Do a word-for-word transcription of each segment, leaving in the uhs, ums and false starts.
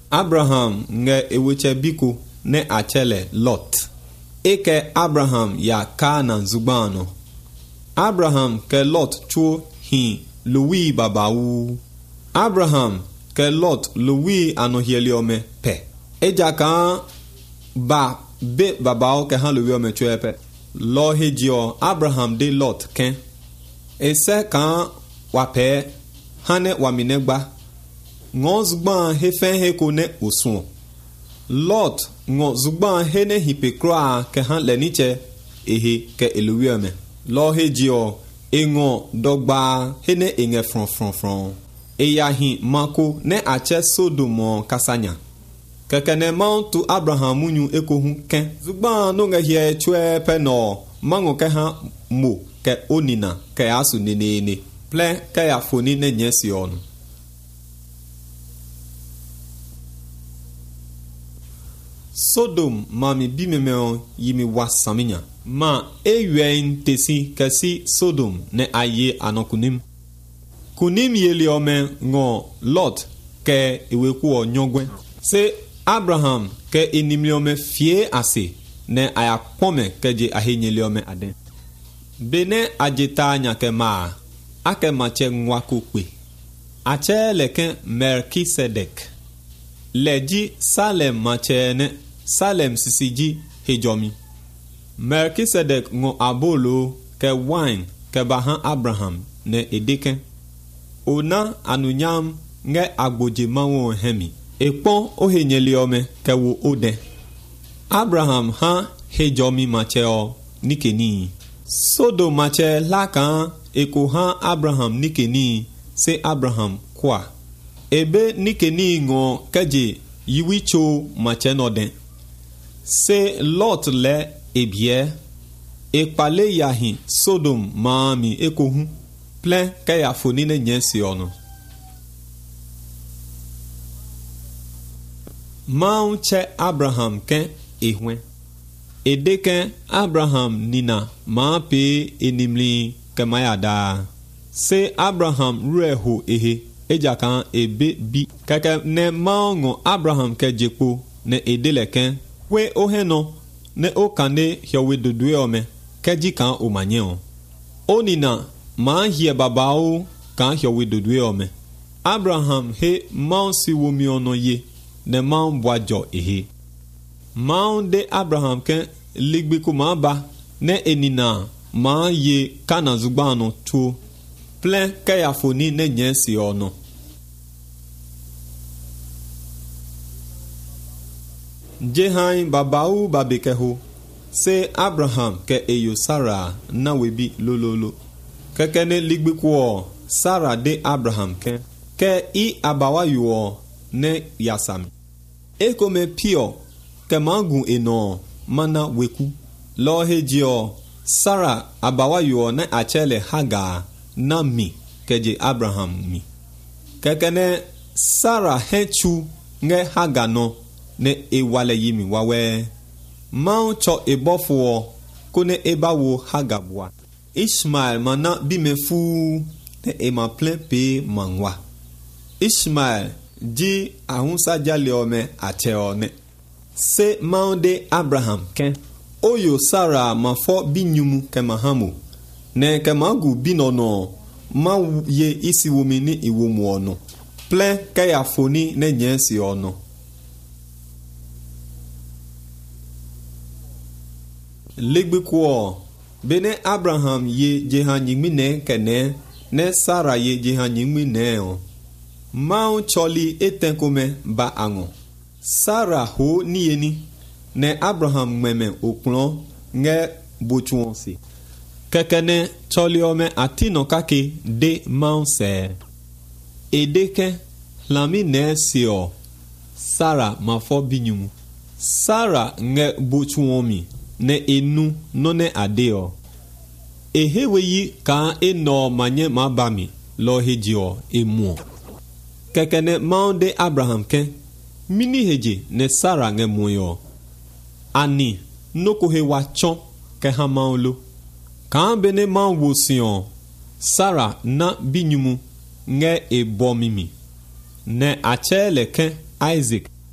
Abraham nge eweche biku ne achele Lot. Eke Abraham ya kana zubano. Abraham ke Lot chuo hi Louis babawu. Abraham ke Lot Louis anohieliome pe. Eja kan ba be babao ke han Louis ome chue pe. Lo hejio Abraham de Lot ken. Ese kan wape hane waminegba. Ngo zugban he fen he ko ne osun. Lot ngo zugban he ne hipekra ke han leniche ehe ke eluwieme. Lo hejio engo dogba he ne enge fron fron fron. Eya hi mako ne ache Sodomo kasanya. Keke ne tu Abraham munyu ekohu ken. Zugban no nge hie chwe pe no mango ke han mo ke onina ke asu nene ne. Ple ke ya foni ne nyesi onu. Sodom mami bimemeo yimi wasaminya. Ma ewen tesi kasi Sodom ne aye anokunim. Kunim yeli ome ngo Lot ke iweku o nyogwen. Se Abraham ke inimli ome fie ase ne ayakpome ke je ahenyeli ome aden. Bene ajeta anya ke maa. Ake mache ngwako kwe. Ache leke Melkisedek. Leji Salem mache ne Salem sisiji hejomi. Melkisedek ngo abolo ke wine ke bahan Abraham ne edeken. Ona anunyam nge agboje mawo hemi. Ekpon ohenyeli ome ke wo ode. Abraham ha hejomi mache o nikeni. Sodo mache lakan eko ha Abraham nikeni se Abraham kwa. Ebe nikeni ngo keje yiwicho mache no den. Se Lot le ebie ekpale yahi Sodom maami ekohu plen kaya fonine nyensi ono. Maunche Abraham ken ehwen. Edeken Abraham nina maape enimli kemayada. Se Abraham rueho ehe ejakan ebe bi keke ne maungo Abraham ke jekpo ne edeleken we oheno ne okane hiowe dodwe ome keji kan omanye on. Onina ma hie babao kan hiowe dodwe ome. Abraham he maun si womi ono ye ne maun bwajo ehe. Maun de Abraham ken ligbiku ma ba ne enina ma ye kana zugbano tu plen kaya foni ne nyensi ono. Jehain babau babekeho se Abraham ke eyo Sarah na webi lololo. Kekene ligbiku Sarah de Abraham ken ke I abawa yuo ne yasami. Eko me pio ke mangu eno mana weku. Lo hejio Sarah abawa yuo ne achele Hagar na mi keje Abraham mi. Kekene Sarah hechu nge Hagar no ne ewale yimi wawe. Mao cho ebofo kone ebawo Hagabwa. Ishmael mana bimefu ne ema plein pe mangwa. Ishmael di ahunsa jale ome ateone. Se mao de Abraham ken. Oyo Sarah mafo binyumu ke mahamu. Ne ke magu binono ma ye isi womini iwomu ono. Plein ke ya foni ne nyensi ono. Ligbikuo bene Abraham ye jehanyimine kene ne Sarah ye jehanyimine o. Mao choli etenkome ba ango. Sarah ho niyeni ne Abraham meme oklon nge bochuonsi. Kekene choli ome atino kake de mao se. Edeke lami ne sio Sarah mafo binyumu. Sarah nge bochuomi ne enu no ne adeo. Ehewe yi ka eno manye mabami lo hejio emu. Kekene maun de Abraham ken mini heje ne Sarah nge moyo. Ani noko he wachon ke ha maun Ka bene maun wo sion Sarah na binyumu nge ebo mimi. Ne achele ken Isaac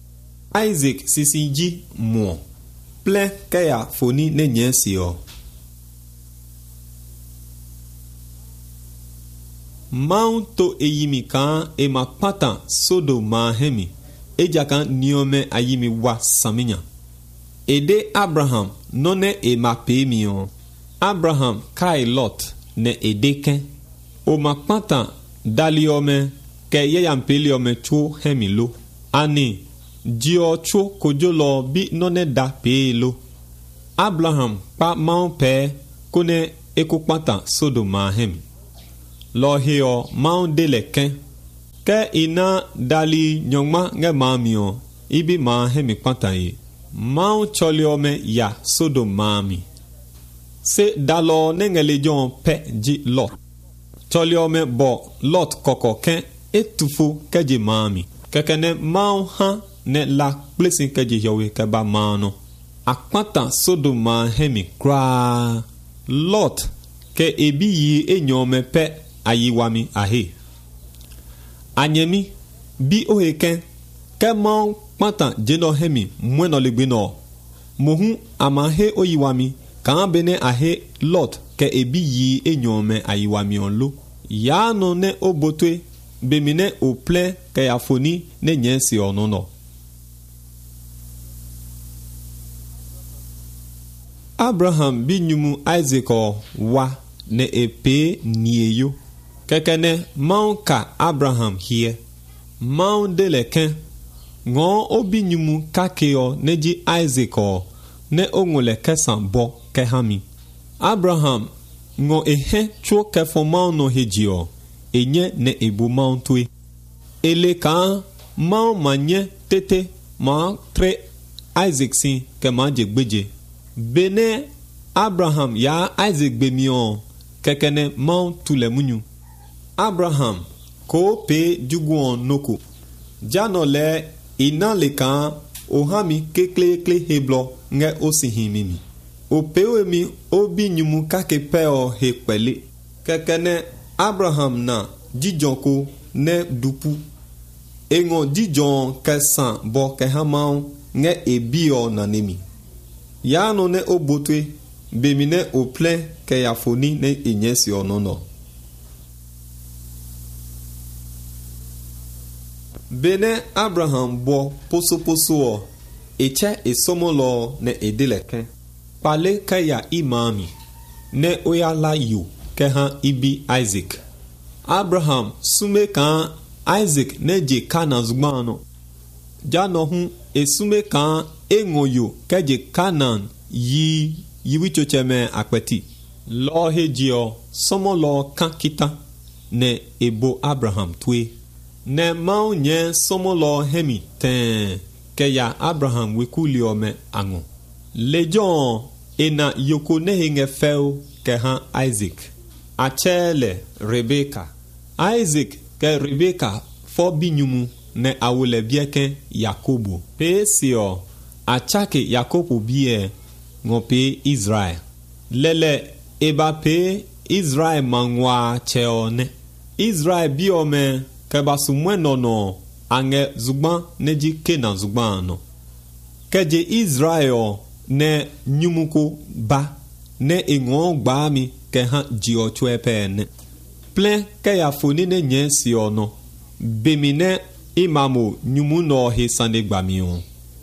Isaac sisi ji mo ple ke ya foni ne nyesi o Maunto eyimi kan e makpata sodo mahemi eja kan niome ayimi wa saminya ede Abraham none e mapemi o Abraham kai Lot ne edeken o makpata daliome ke yeyampeliome chu hemilo ani dio chu kojolo bi none da pelo Abraham pa maun pe kone ekopata sodo mahemi lo heo maun de leken ke ina dali nyongma nge mamio ibi ma hemi kwantai maun choliome ya sodo mami se dalo nengele jon pe ji lot choliome bo lot koko ken etufu keji mami kekene maun ha ne la plesin keji yowe ke ba mano akwata sodo ma hemi kra lot ke ebi yi enyome pe ayiwami ahe anyemi bi oheken kemon pata jeno hemi mweno ligbino mohu amahe oyiwami kan bene ahe lot ke ebi yi enyome ayiwami onlo ya no ne obotwe bemine o ple ke afoni ne nyensi onono Abraham bi nyumu Isaac wa ne epe nieyo kekene maun ka Abraham hie maun de leken ngon obi nyumu kakeo neji Isaac o ne ongole kesan bo kehami Abraham ngo ehe chuo kefo maun no hejio enye ne ebu maun tue ele ka maun manye tete ma tre Isaac si ke manje gbeje bene Abraham ya Isaac bemion kekene maun tule munyu Abraham ko pe juguon noko jano le ina le kan ohami kekle kle heblo nge osihimimi o pewemi obi nyumu kake peo he pele kekene Abraham na jijonko ne dupu engo jijon kesan bo kehamau nge ebio na nemi yano ne obotwe bemine o ple ke yafoni ne inyesi onono bene Abraham bo poso poso o eche esomolo ne edeleken pale kaya imami ne oyala yu ke ha ibi Isaac Abraham sume kan Isaac ne je kana zgbano jano hu esume kan engoyo keje kanan yi yiwichocheme akpeti lo hejio somolo kan kita ne ebo Abraham tue ne mau nye somolo hemi ten ke ya Abraham wekuliome ango lejon ena yoko nehinge feu ke ha Isaac achele Rebecca Isaac ke Rebecca fo binyumu ne awole bieke Yakobo pesio achake Yakobo bie ngope Israel lele eba pe Israel mangwa cheone Israel biome kebasu mwenono ange zugban neji kena zugban no keje Israel ne nyumuko ba ne engon gba mi ke ha ji ochwe pe ne ple ke ya foni ne nyensi ono bemine imamo nyumu no he sande gba mi on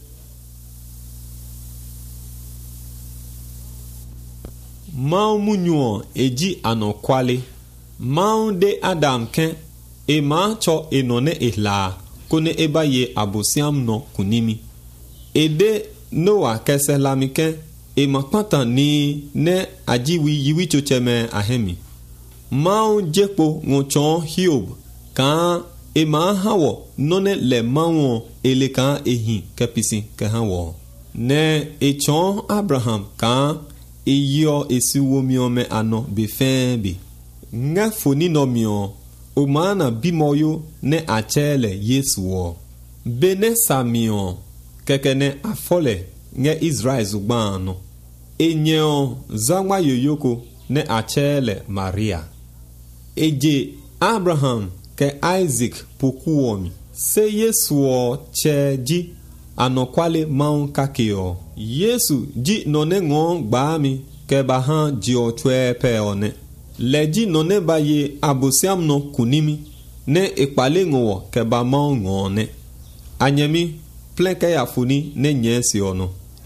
Mao munyo eji anokwale Mao de Adam ken e ma cho enone ehla kone ebaye abosiam no kunimi ede Noah keselami ken e makpata ni ne ajiwi yiwi chocheme ahemi Mao jepo ngochon Hiob kan e ma hawo none le mawo ele kan ehin kepisi ke hawo ne e chon Abraham kan iyo esiwo miome ano befembe nga foni no mio o mana bimoyo ne achele Yesu wo bene samio kekene afole nge Israel zugbano enyo zangwa yoyoko ne achele Maria eje Abraham ke Isaac pokuomi se Yesu wo cheji anokwale maun kakeo. Yesu ji none ngon gbami ke bahan ji otwe pe one. Leji none ba ye abosiam no kunimi ne ekpale ngowo ke ba maun ngone. Anyemi plenke ya funi ne nyesi ono.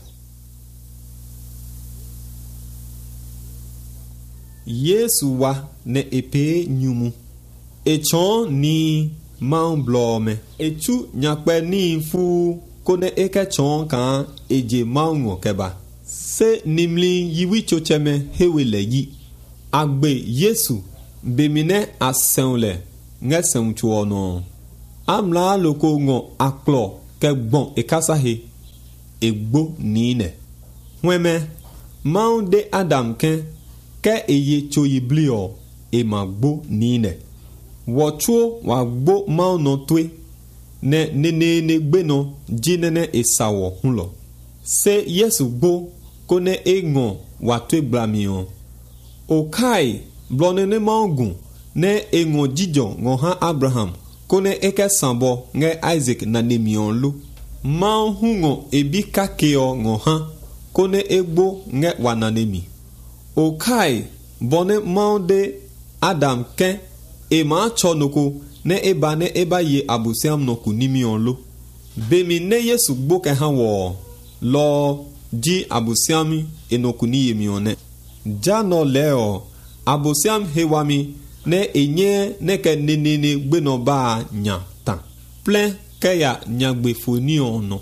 Yesu wa ne epe nyumu. Echon ni maun blome. Echu nyakpe ni fu kone eke chon kan eje maun keba. Se nimli yiwi chocheme hewele yi. Agbe Yesu bemine asenle nge senchu ono. Amla loko ngo aklo ke bon ekasahe egbo nine. Weme maun de Adam ken ke eye choyi blio e magbo nine. Wochuo wa gbo maun no twe ne nene ne gbe no jinene esawo hunlo. Se Yesu gbo kone engo wa twe blamion. Okai blonene maungun ne engo jijo ngoha Abraham kone eke sambo nge Isaac na nemion lu. Maun hungo ebi kakeo ngoha kone egbo nge wananemi. Okai bone maun de Adam ken e ma chonoko ne eba ne eba ye abusiam no kunimion lo. Bemi ne Yesu gbo ke han wo lo ji abusiami enokuni yemione. Jano leo abusiam hewami ne enye ne ke nenene gbe no ba nya tan. Plen ke ya nyagbe foni ono.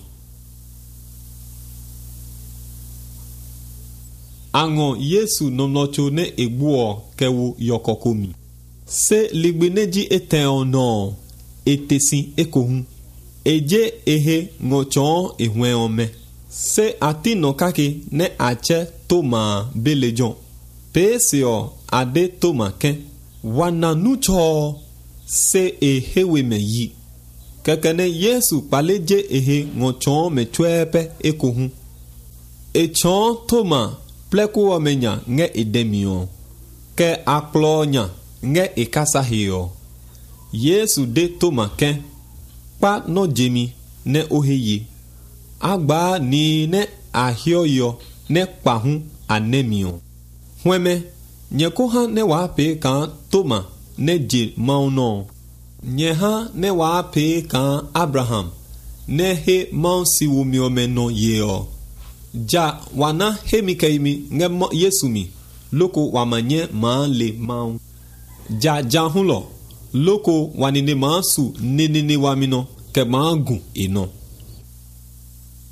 Angon Yesu nomnocho ne egbuo kewu yokokomi. Se ligbeneji eten ono etesi ekohun. Eje ehe ngochon ehwen ome. Se ati no kake ne ache toma belejon. Pesio ade toma ken. Wana nucho se ehewe me yi. Kekene Yesu paleje ehe ngochon me chwepe ekohun. Echon toma pleku omenya nge edemion. Ke aklonya nge ekasahio. Yesu de toma ken. Pa no jemi ne oheye. Agba ni ne ahioyo ne pahun anemion. Hweme nyekoha ne wape kan toma ne je mauno. Nyeha ne wape kan Abraham ne he maun siwumi omeno yeo. Ja wana hemikaimi nge Yesu mi loko wamanye maan le maun. Ja jahulo loko wanine maansu nenene wamino ke maangu eno.